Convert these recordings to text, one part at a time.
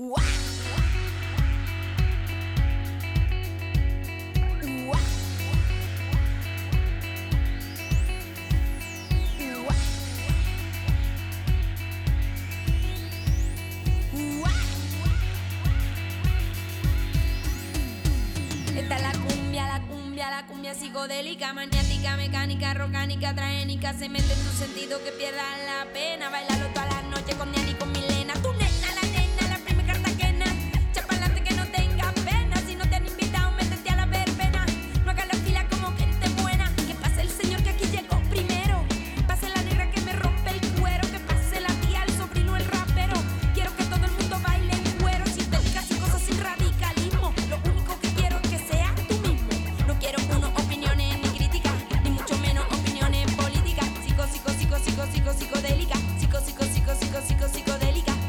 Esta es la cumbia psicodélica, maniática, mecánica, rocánica, traénica. Se mete en tu sentido que pierdas la pena. Bailalo toda la noche con Diana y con Milena. Tu nena, la primera cartaquena. Chapalante que no tenga pena. Si no te han invitado, métete a la verbena. No hagas la fila como gente buena. Que pase el señor que aquí llegó primero. Pase la negra que me rompe el cuero. Que pase la tía, el sobrino, el rapero. Quiero que todo el mundo baile en cuero. Sin técnicas y cosas sin radicalismo. Lo único que quiero es que seas tú mismo. No quiero uno opiniones ni críticas, ni mucho menos opiniones políticas. Psicodélica. Psicodélica.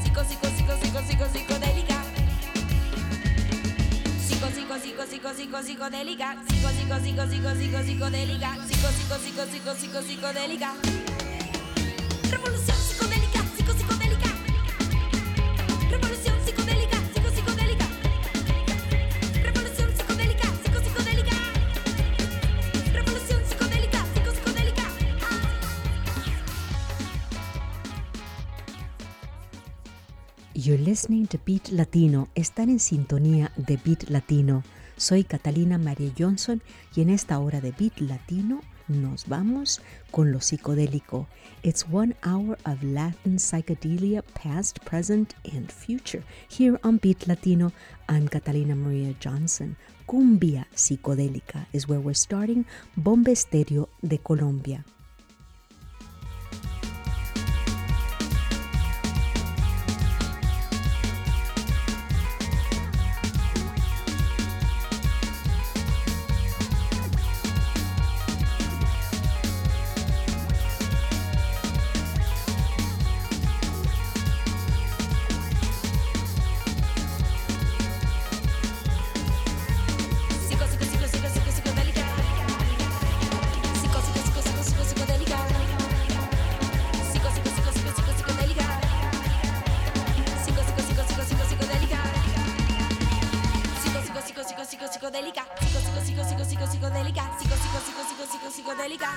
Psicodélica. Psicodélica. Revolución psicodélica, psicodélica. Revolución psicodélica, psicodélica. Revolución psicodélica, psicodélica. Revolución psicodélica, psicodélica. You're listening to Beat Latino. Están en sintonía de Beat Latino. Soy Catalina María Johnson y en esta hora de Beat Latino nos vamos con lo psicodélico. It's 1 hour of Latin psychedelia, past, present, and future. Here on Beat Latino, I'm Catalina Maria Johnson. Cumbia psicodélica is where we're starting. Bomba Estéreo de Colombia. Psicodélica.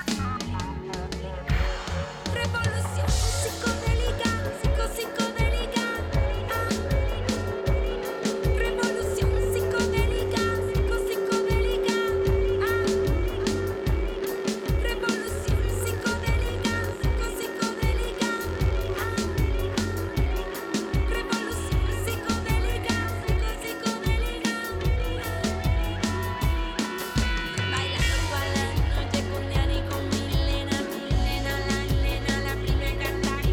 Revolución psicodélica, psicodélica. Revolución psicodélica, psicodélica. Revolución psicodélica, psicodélica. Revolución psicodélica, psicodélica. Bailando toda la noche con Diana y con Milena, la primera carta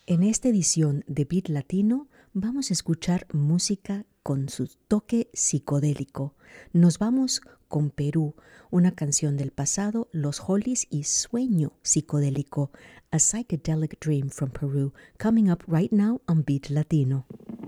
En esta edición de Beat Latino vamos a escuchar música con su toque psicodélico. Nos vamos con Perú, una canción del pasado, Los Hollies y Sueño Psicodélico, A Psychedelic Dream from Peru, coming up right now on Beat Latino.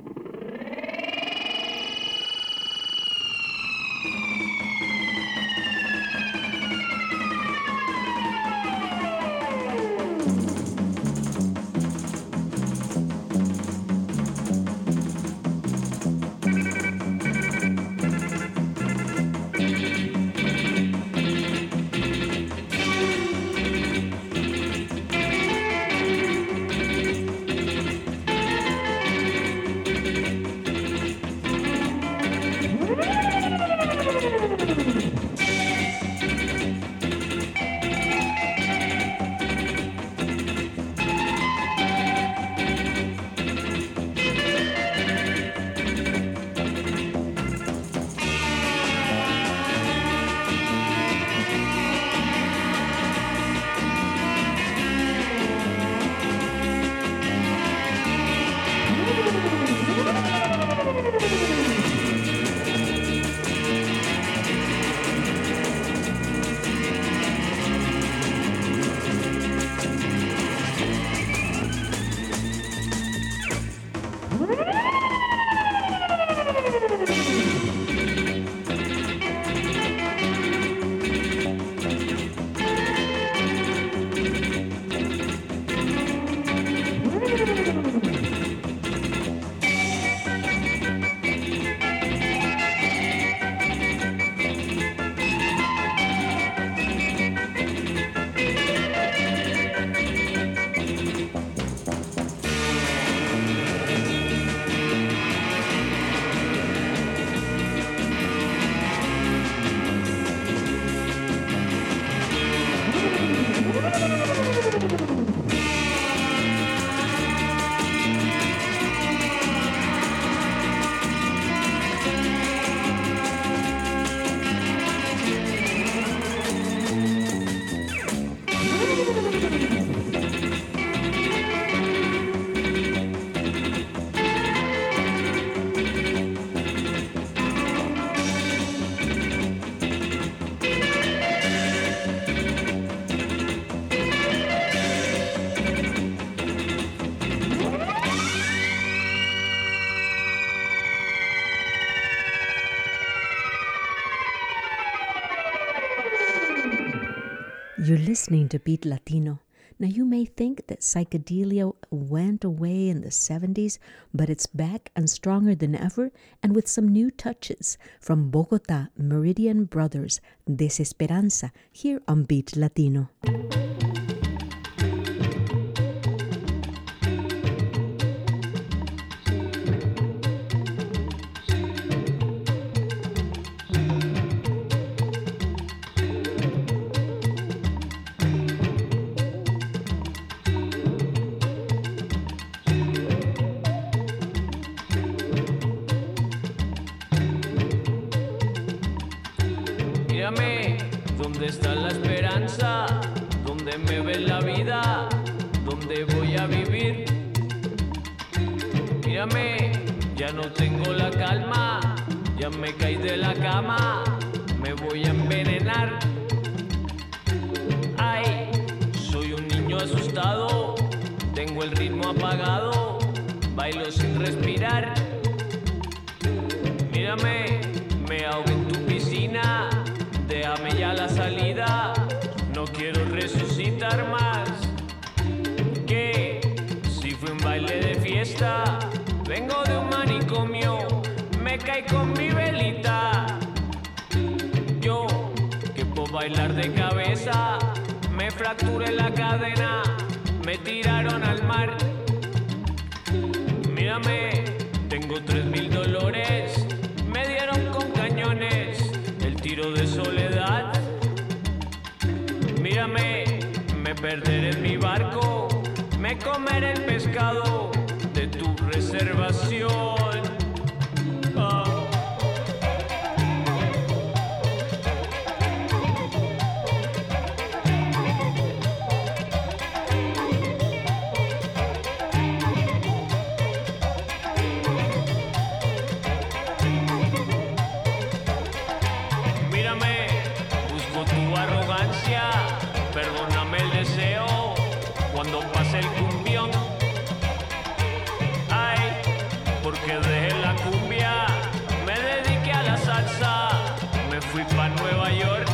You're listening to Beat Latino. Now you may think that psychedelia went away in the 70s, but it's back and stronger than ever, and with some new touches. From Bogota, Meridian Brothers, Desesperanza, here on Beat Latino. Mírame, ¿dónde está la esperanza? ¿Dónde me ve la vida? ¿Dónde voy a vivir? Mírame, ya no tengo la calma, ya me caí de la cama, me voy a envenenar. Ay, soy un niño asustado, tengo el ritmo apagado, bailo sin respirar. Mírame, me ahogo en tu piscina, déjame ya la salida, no quiero resucitar más. Que si fue un baile de fiesta, vengo de un manicomio, me caí con mi velita. Yo, que puedo bailar de cabeza, me fracturé la cadena, me tiraron al mar. Mírame, tengo 3000 dolores, me dieron con cañones, el tiro de soledad. Mírame, me perderé en mi barco, me comeré el pescado de tu reservación. el cumbión. Ay, porque dejé la cumbia, me dediqué a la salsa, me fui pa' Nueva York.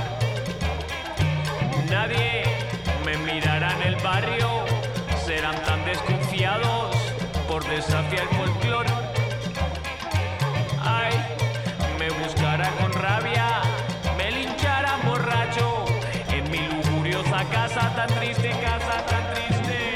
Nadie me mirará en el barrio, serán tan desconfiados por desafiar el folclore. Ay, me buscarán con rabia, me lincharán borracho en mi lujuriosa casa tan triste, casa tan triste.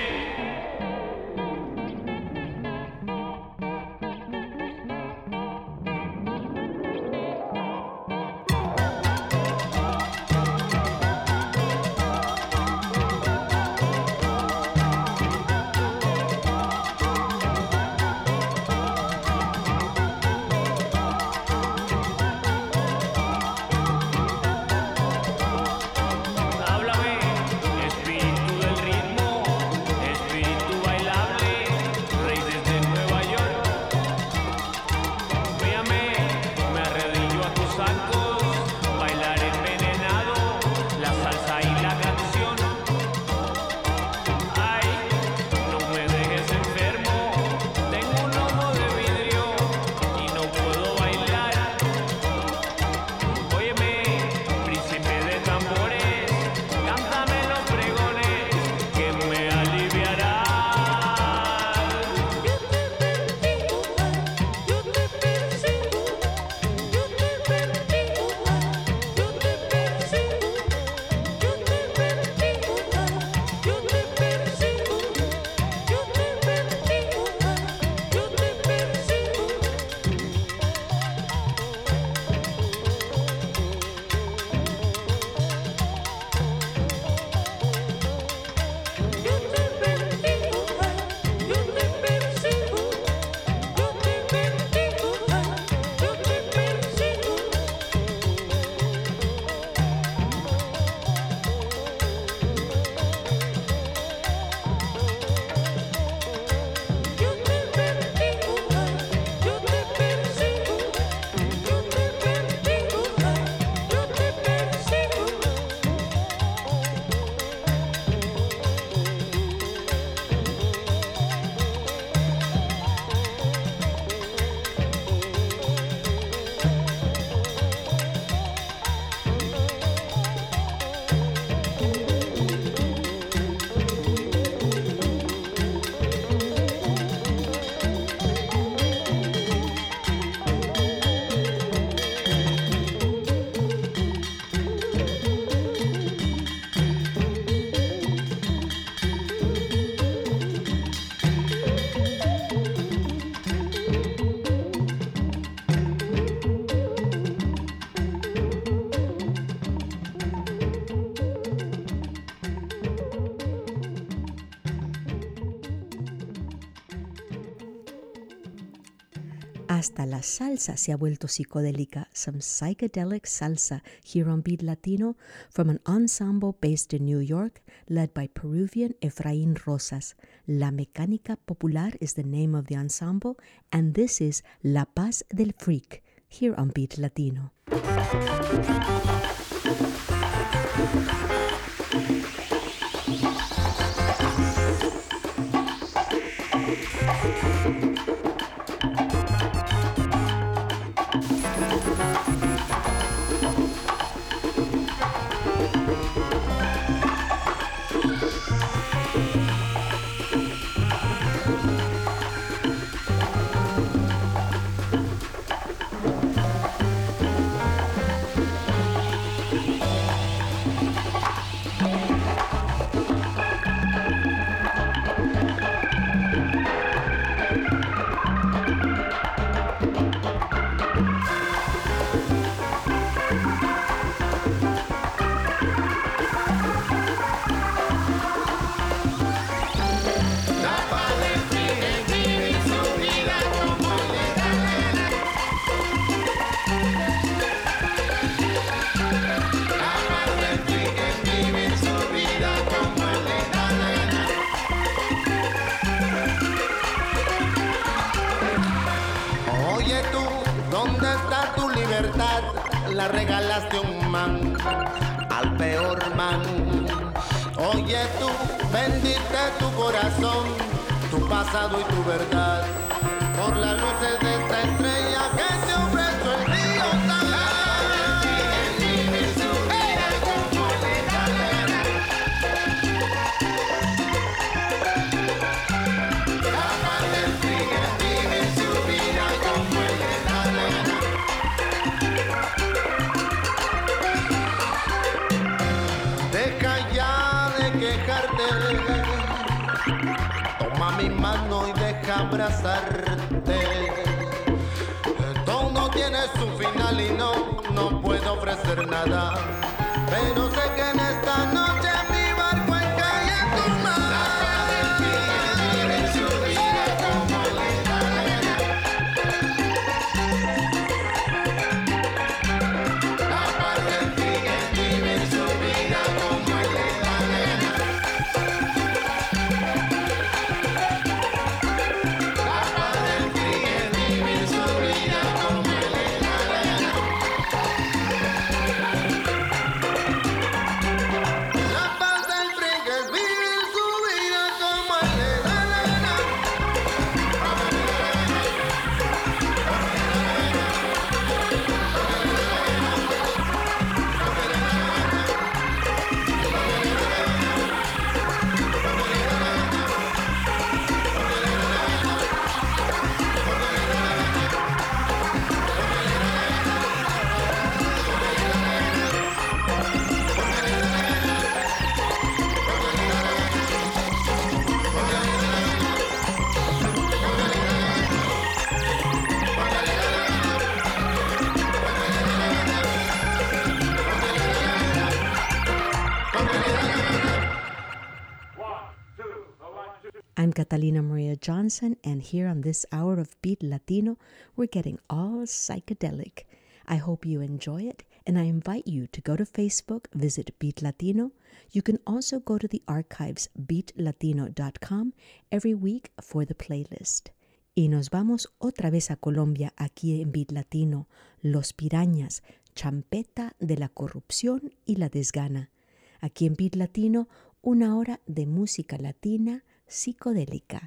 Hasta la salsa se ha vuelto psicodélica. Some psychedelic salsa here on Beat Latino from an ensemble based in New York, led by Peruvian Efraín Rosas. La Mecánica Popular is the name of the ensemble, and this is La Paz del Freak here on Beat Latino. La regalaste a un man, al peor man Oye tú, bendite tu corazón, tu pasado y tu verdad, por las luces de esta estrella que te ofrezco el río San. Deja ya de quejarte, toma mi mano y deja abrazarte. Todo tiene su final y no puedo ofrecer nada, pero sé que en esta noche mi barco encae en tu mar. I'm Catalina Maria Johnson, and here on this hour of Beat Latino, we're getting all psychedelic. I hope you enjoy it, and I invite you to go to Facebook, visit Beat Latino. You can also go to the archives, beatlatino.com, every week for the playlist. Y nos vamos otra vez a Colombia, aquí en Beat Latino, Los Pirañas, champeta de la corrupción y la desgana. Aquí en Beat Latino, una hora de música latina psicodélica.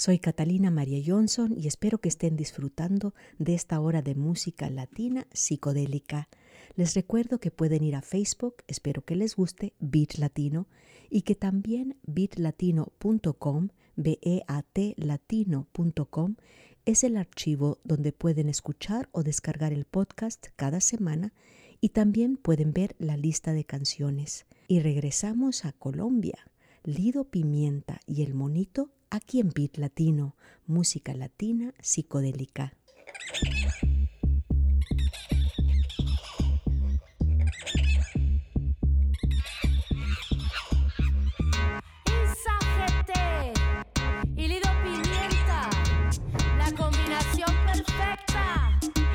Soy Catalina María Johnson y espero que estén disfrutando de esta hora de música latina psicodélica. Les recuerdo que pueden ir a Facebook, espero que les guste, Beat Latino, y que también beatlatino.com, beatlatino.com, es el archivo donde pueden escuchar o descargar el podcast cada semana y también pueden ver la lista de canciones. Y regresamos a Colombia. Lido Pimienta y El Monito, aquí en Beat Latino, música latina psicodélica. Y Lido Pimienta, la combinación perfecta.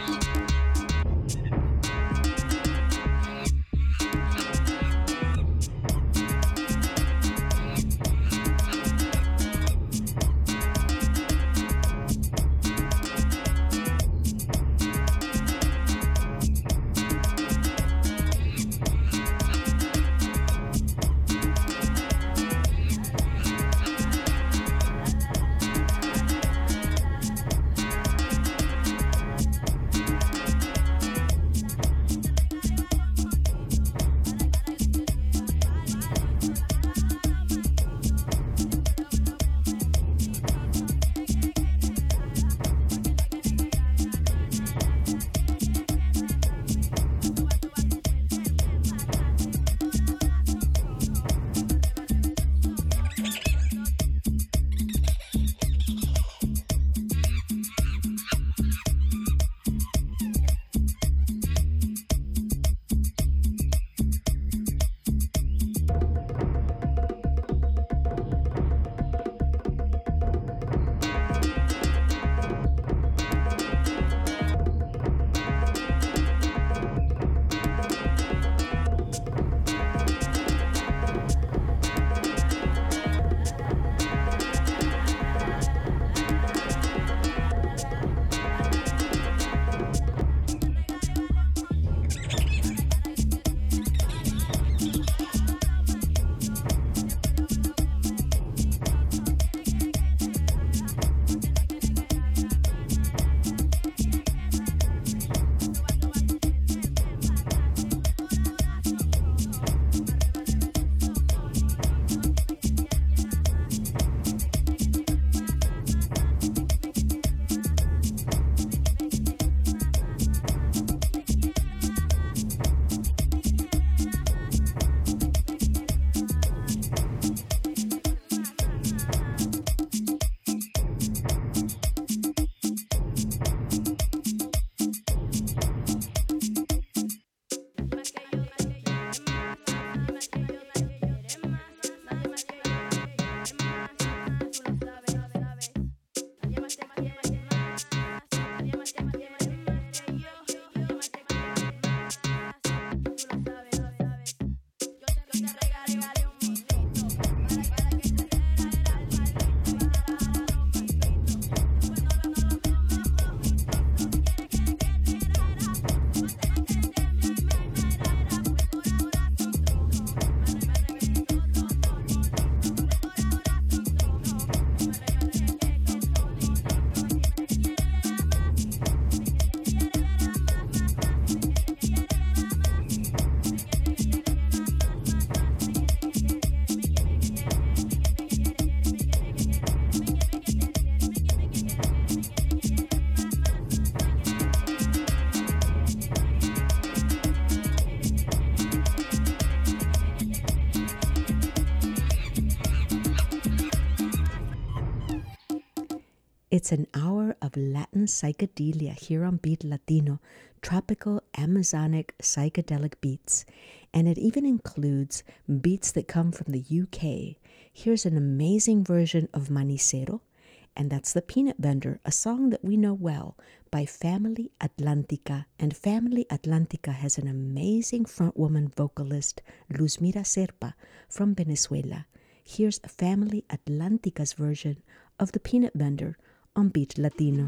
It's an hour of Latin psychedelia here on Beat Latino, tropical Amazonic psychedelic beats, and it even includes beats that come from the UK. Here's an amazing version of Manicero, and that's The Peanut Vendor, a song that we know well by Family Atlantica. And Family Atlantica has an amazing frontwoman vocalist, Luzmira Serpa, from Venezuela. Here's Family Atlantica's version of The Peanut Vendor on Beat Latino.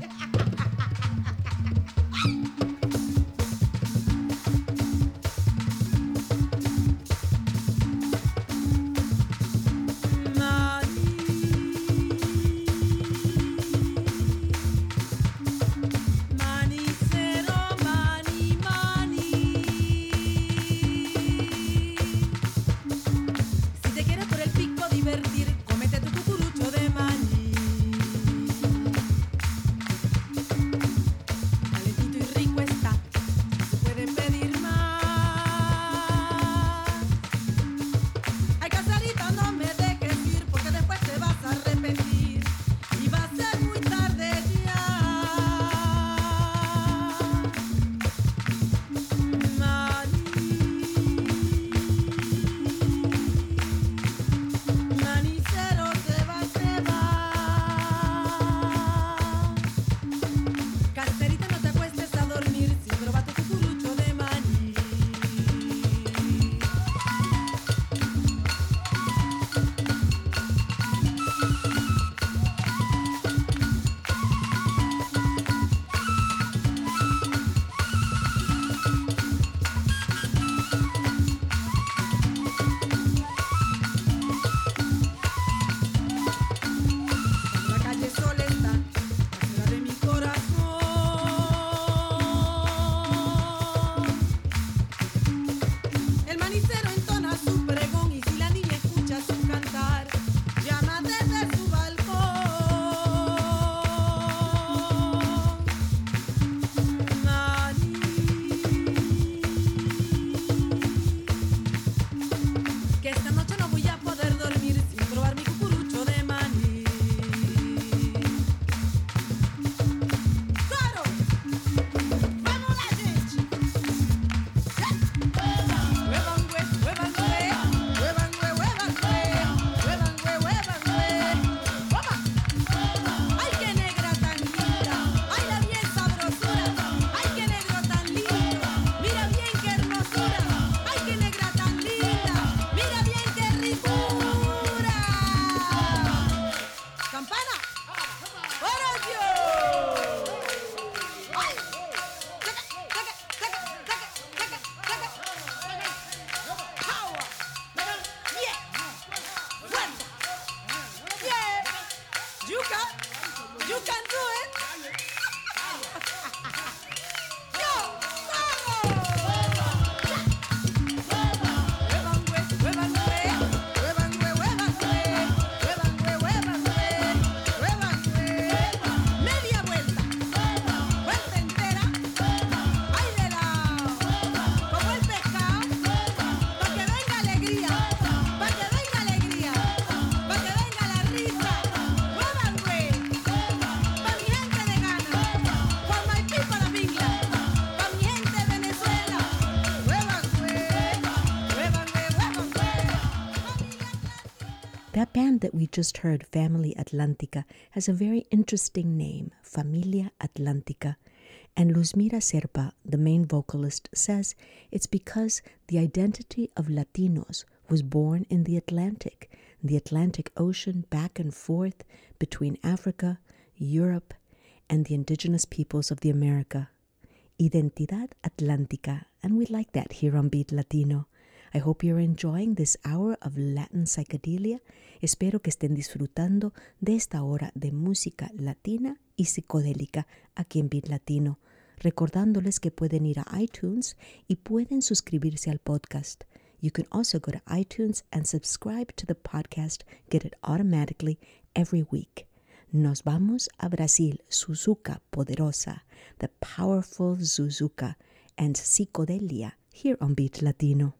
That band that we just heard, Family Atlántica, has a very interesting name, Familia Atlántica. And Luzmira Serpa, the main vocalist, says it's because the identity of Latinos was born in the Atlantic Ocean, back and forth between Africa, Europe, and the indigenous peoples of the America. Identidad Atlántica, and we like that here on Beat Latino. I hope you're enjoying this hour of Latin psychedelia. Espero que estén disfrutando de esta hora de música latina y psicodélica aquí en Beat Latino. Recordándoles que pueden ir a iTunes y pueden suscribirse al podcast. You can also go to iTunes and subscribe to the podcast. Get it automatically every week. Nos vamos a Brasil, Suzuka Poderosa, the powerful Suzuka, and psicodelia here on Beat Latino.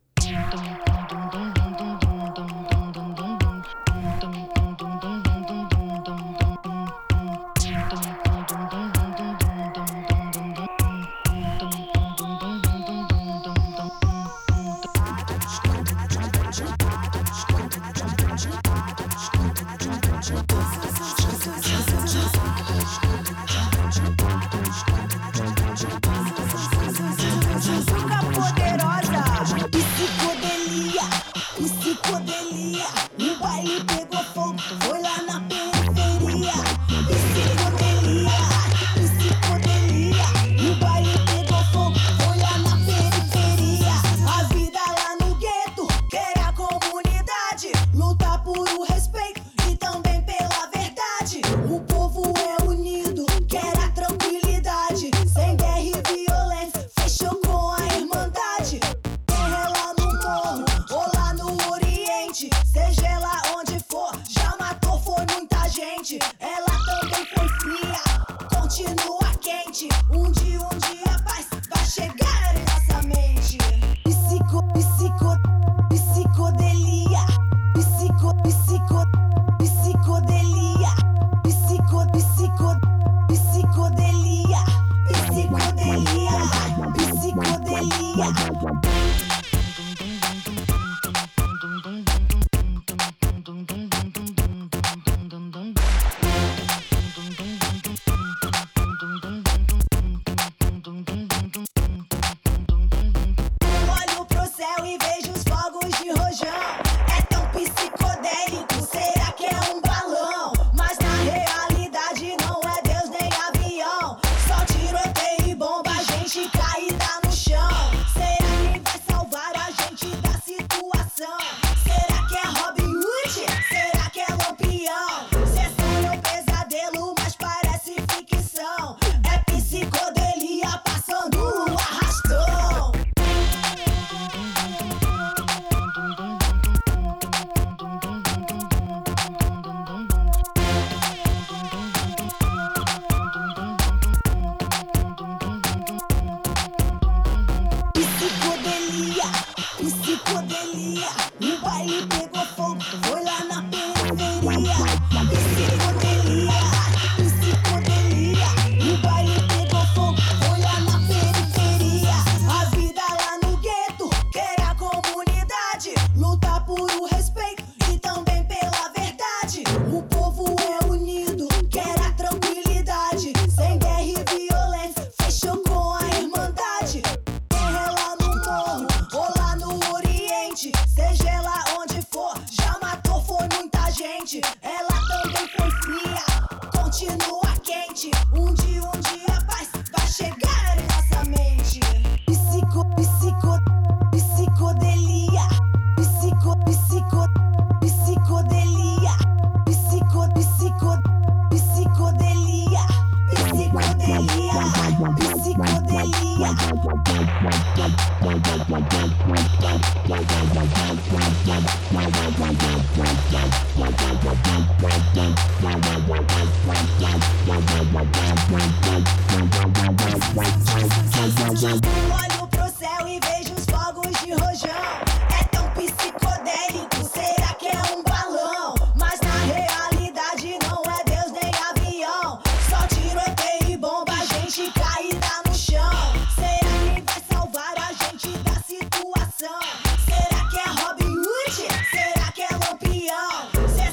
Olho pro céu e vejo os fogos de rojão. É tão psicodélico, será que é um balão? Mas na realidade não é Deus nem avião. Só tiroteio e bomba, a gente caída no chão. Será quem vai salvar a gente da situação? Será que é Robin Hood? Será que é Lampião? Cê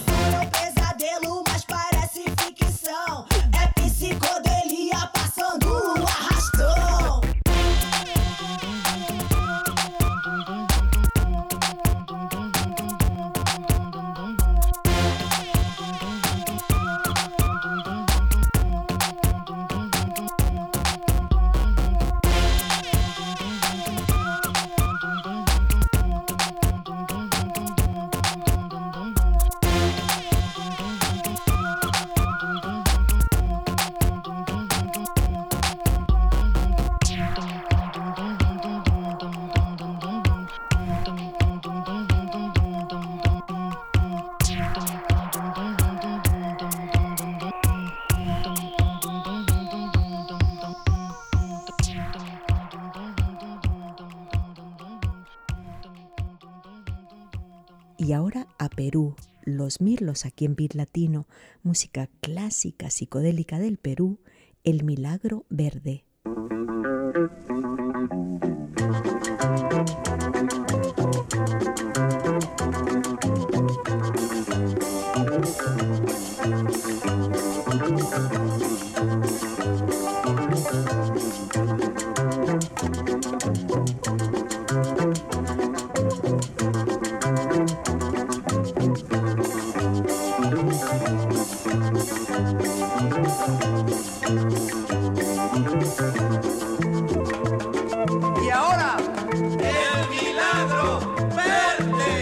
Y ahora a Perú, Los Mirlos aquí en Beat Latino, música clásica psicodélica del Perú, El Milagro Verde. Y ahora, el milagro verde.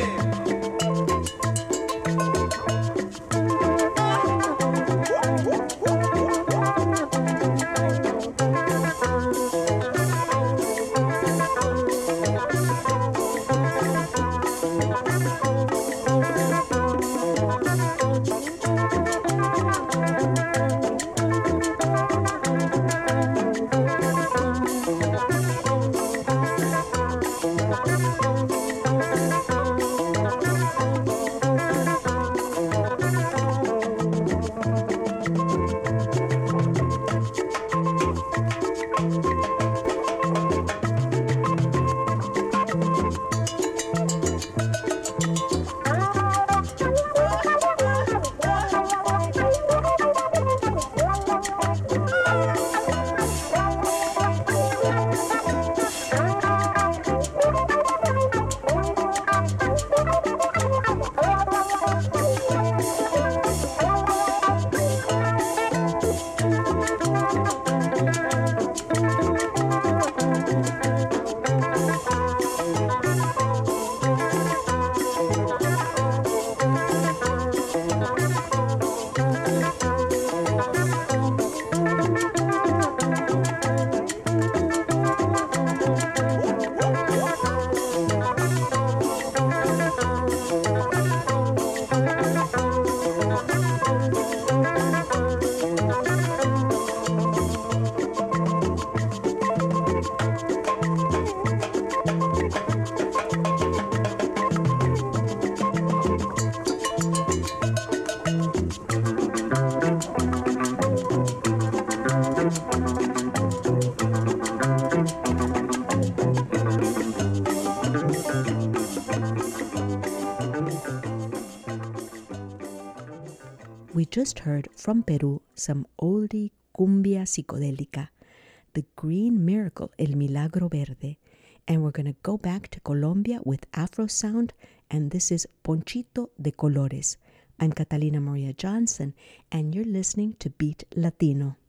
We just heard from Peru some oldie cumbia psicodélica, The Green Miracle, El Milagro Verde. And we're going to go back to Colombia with Afro Sound, and this is Ponchito de Colores. I'm Catalina Maria Johnson, and you're listening to Beat Latino.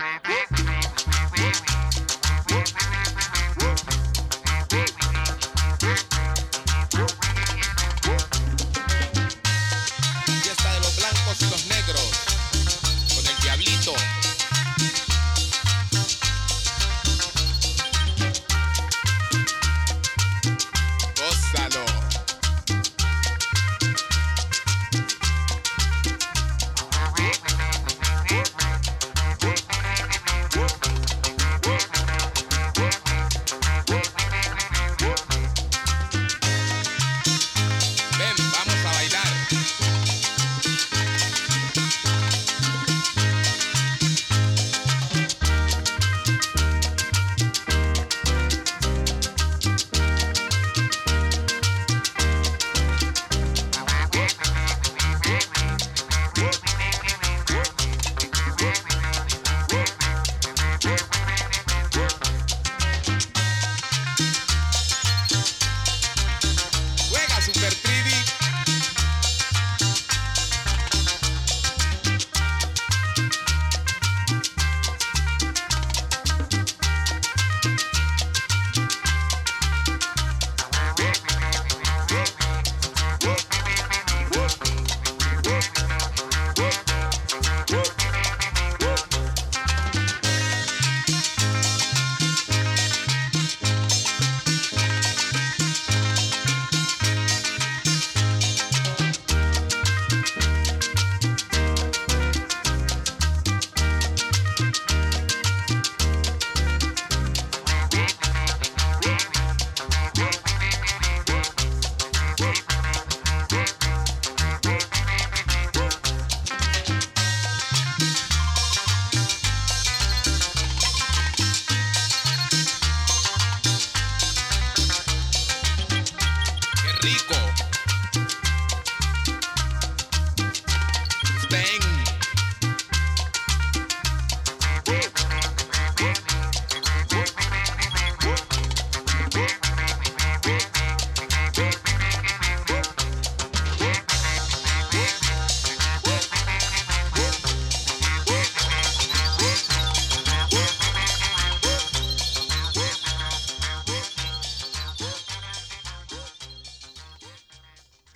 Fiesta de los blancos y los negros, con el diablito. Gózalo.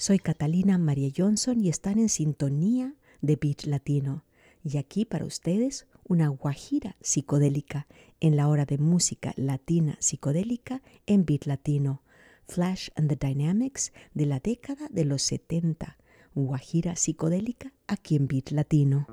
Soy Catalina María Johnson y están en sintonía de Beat Latino. Y aquí para ustedes una guajira psicodélica en la hora de música latina psicodélica en Beat Latino. Flash and the Dynamics de la década de los 70. Guajira psicodélica aquí en Beat Latino.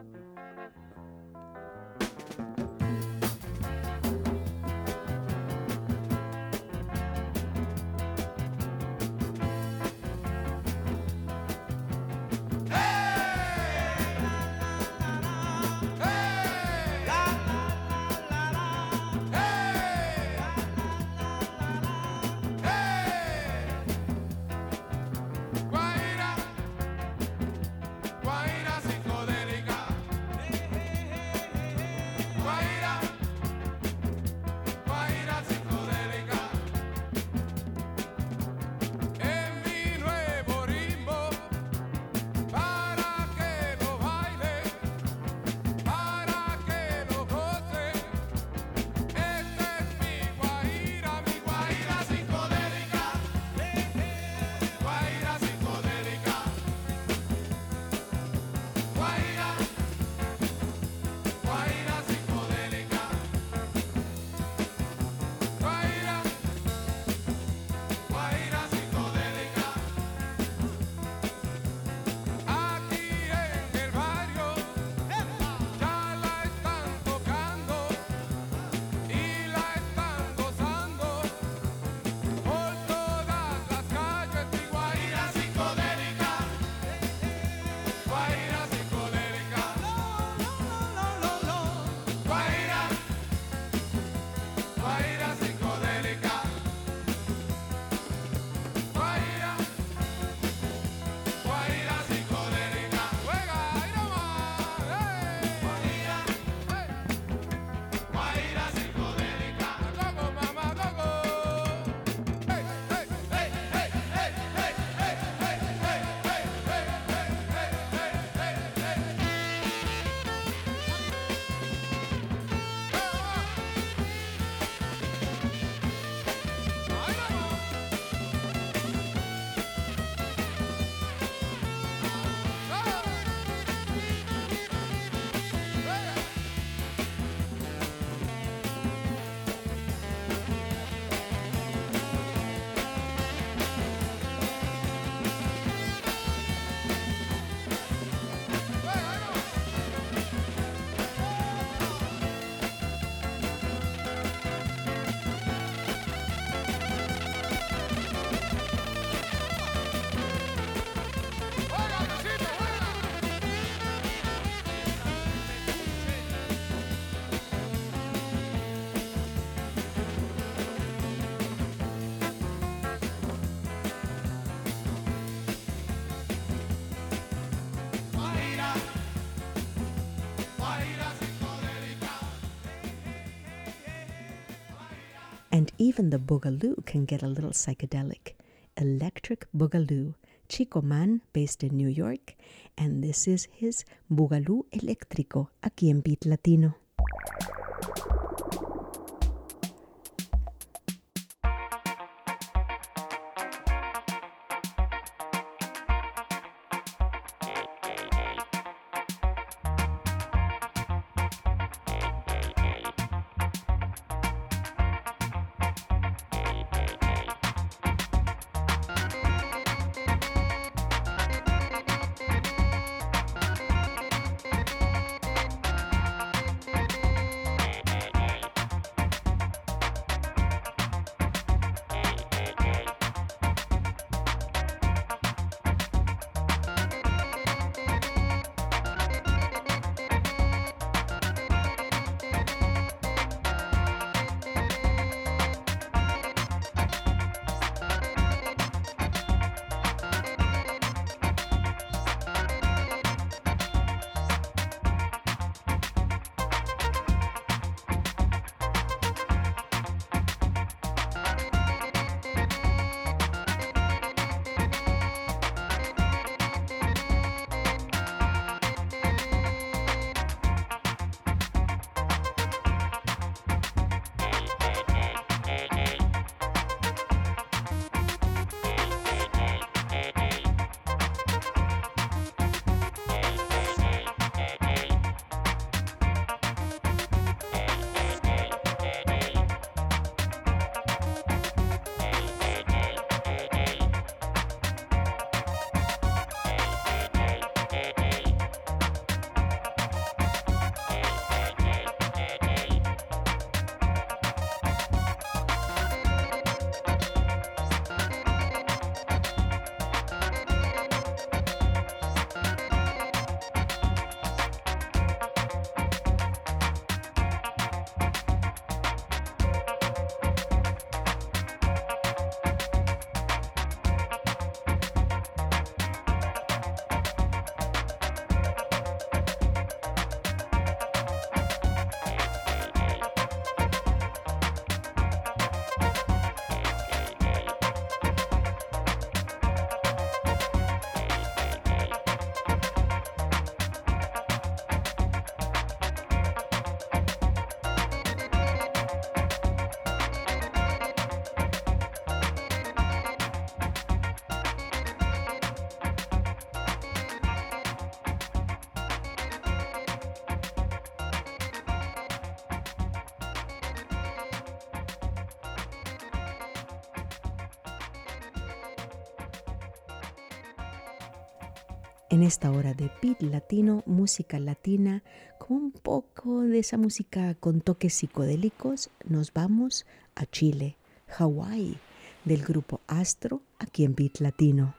Guaira psicodélica. And even the boogaloo can get a little psychedelic. Electric Boogaloo, Chico Man, based in New York, and this is his Boogaloo Eléctrico, aquí en Beat Latino. En esta hora de Beat Latino, música latina, con un poco de esa música con toques psicodélicos, nos vamos a Chile, Hawái, del grupo Astro, aquí en Beat Latino.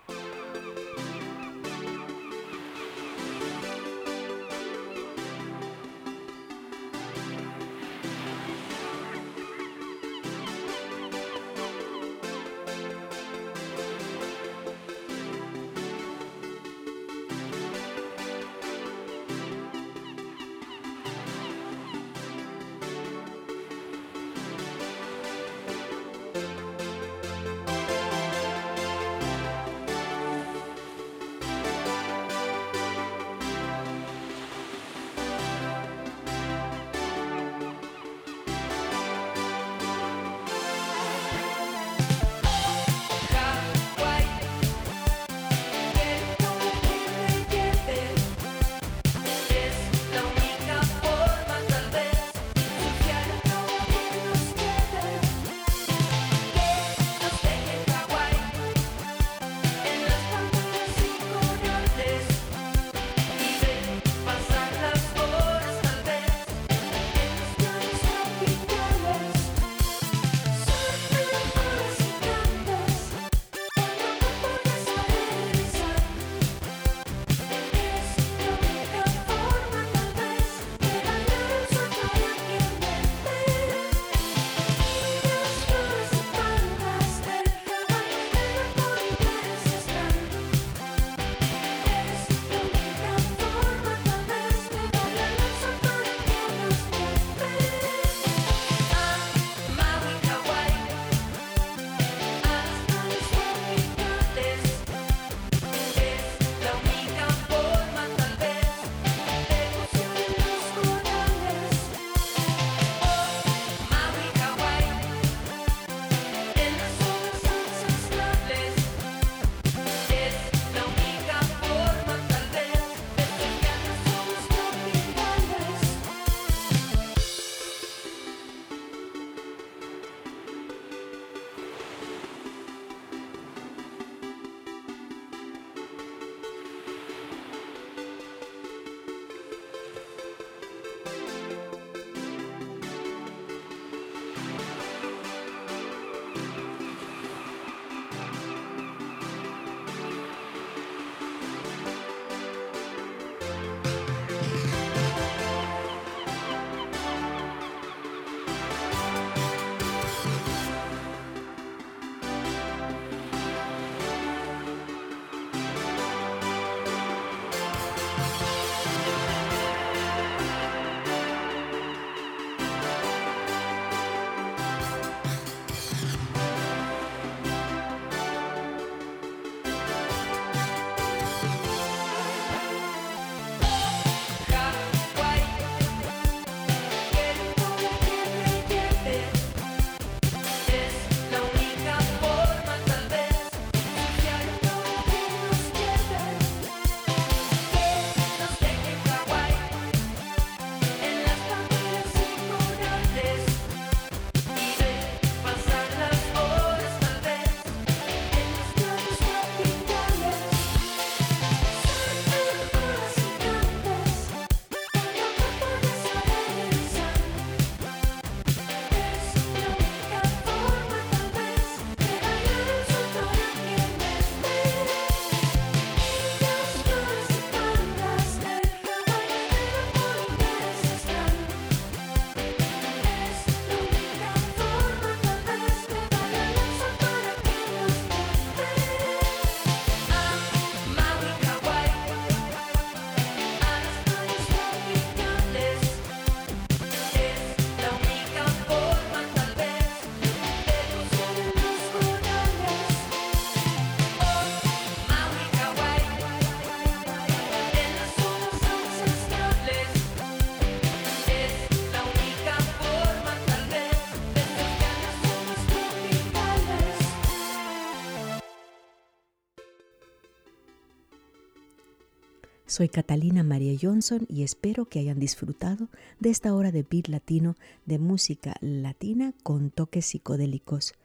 Soy Catalina María Johnson y espero que hayan disfrutado de esta hora de Beat Latino de música latina con toques psicodélicos.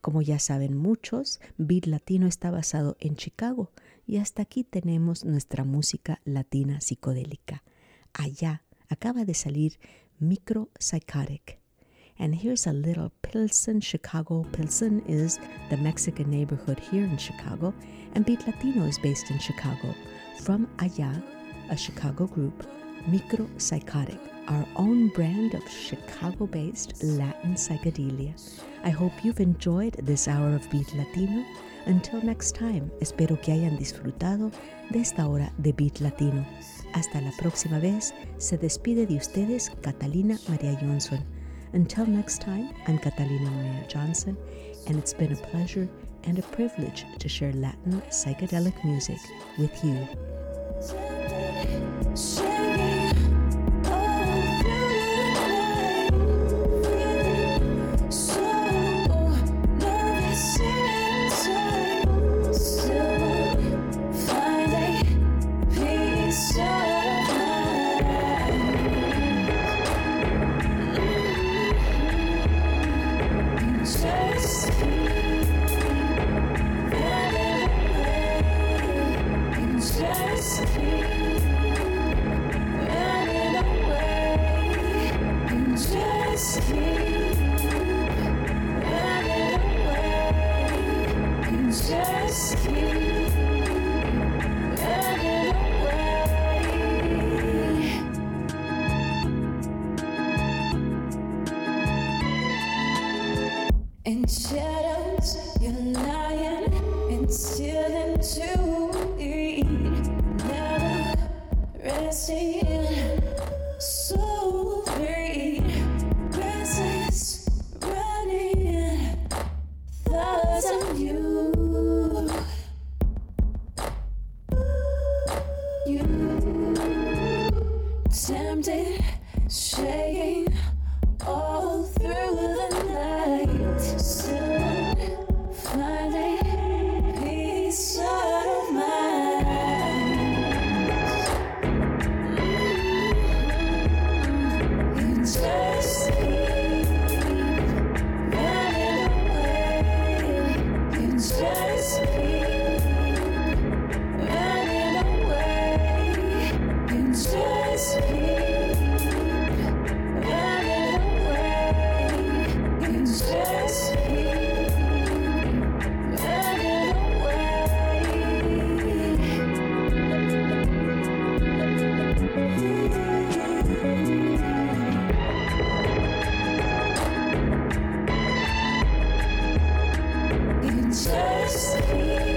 Como ya saben muchos, Beat Latino está basado en Chicago y hasta aquí tenemos nuestra música latina psicodélica. Allá acaba de salir Micro Psychotic. And here's a little Pilsen, Chicago. Pilsen is the Mexican neighborhood here in Chicago, and Beat Latino is based in Chicago. From Allá, a Chicago group, Micro Psychotic, our own brand of Chicago-based Latin psychedelia. I hope you've enjoyed this hour of Beat Latino. Until next time, espero que hayan disfrutado de esta hora de Beat Latino. Hasta la próxima vez, se despide de ustedes Catalina Maria Johnson. Until next time, I'm Catalina Maria Johnson, and it's been a pleasure and a privilege to share Latin psychedelic music with you. In shadows, you're lying and stealing to eat. Never resting, so free. Restless, running, thoughts of you. You tempted, shaking all through the night. Still finding peace of mind. You just keep running away. You just keep running away. You just keep running away. You just keep running away. You just keep